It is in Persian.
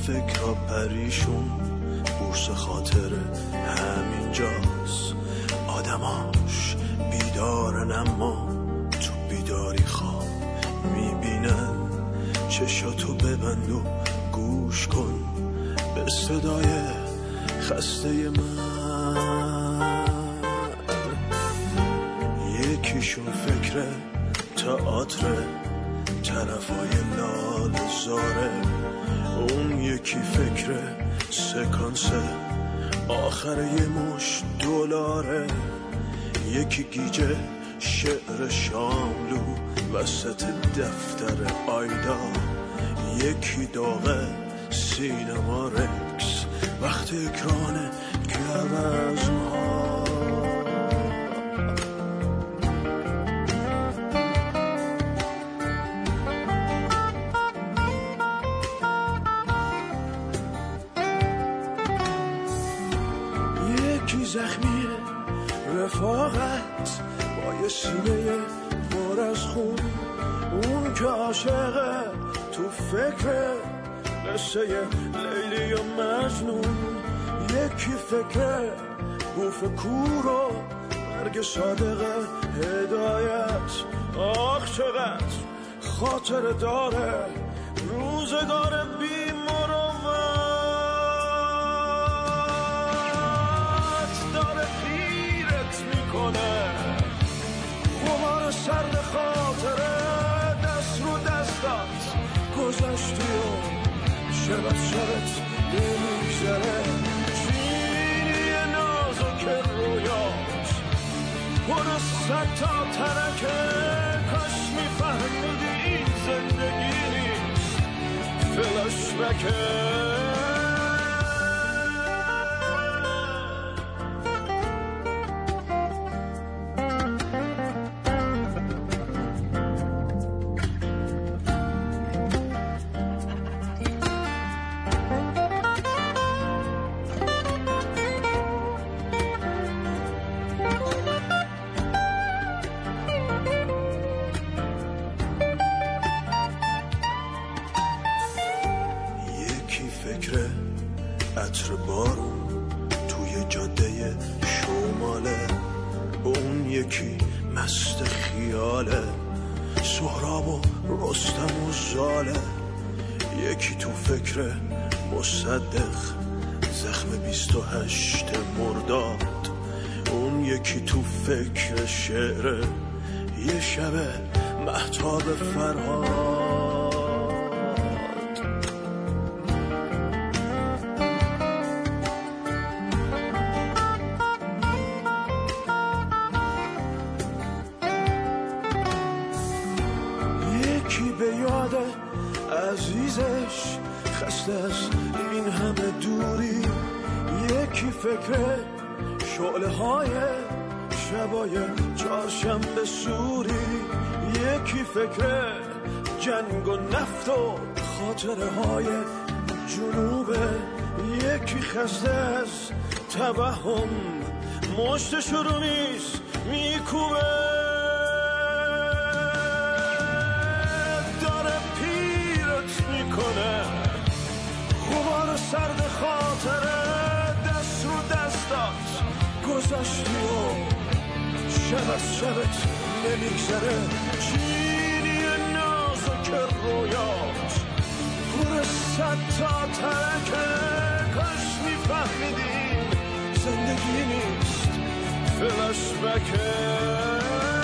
فکرها پریشون، بورس خاطر همینجاست. آدماش بیدارن اما تو بیداری خواب میبینن. چشاتو ببند و گوش کن به صدای خسته من. یکیشون فکر تئاتر طرفای لال زاره، اون یکی فکر سکانس آخر یه مش دلاره. یکی گیجه شعر شاملو وسط دفتر آیدا، یکی داغه سینما رکس وقت اکران گوزن‌ها. یکی زخمی رفاقت با یه سینه پر از خون، اون که عاشقه تو فکر قصه لیلی و مجنون. یکی فکر بوف کور و مرگ صادق هدایت. آخ چقدر خاطر داره روزگار بی مروت، داره پیرت میکنه غبار سرد خاطره. دست رو دستات گذشتی و شب از شبت نمیگذره. چینی نازک رویات پر از صد تا ترکه. کاش میفهمیدی این زندگی نیست فلشبکه. فکر عطر بارون توی جاده شماله، اون یکی مست خیاله سهراب و رستم و زاله. یکی تو فکر مصدق زخم 28 مرداد، اون یکی تو فکر شعر یه شب مهتاب فرهاد. یکی به یاد عزیزش خسته از این همه دوری، یکی فکر شعله های شبای چهارشنبه سوری، یکی فکر جنگ و نفت و خاطره های جنوبه، یکی خسته از توهم مشتش رو نیست میکوبه. غبار سرد خاطره دست رو دستات گذشتی و شب از شبت نمیگذره. چینی نازک رویات پر صد تا ترکه. کاش میفهمیدین زندگی نیست فلشبکه.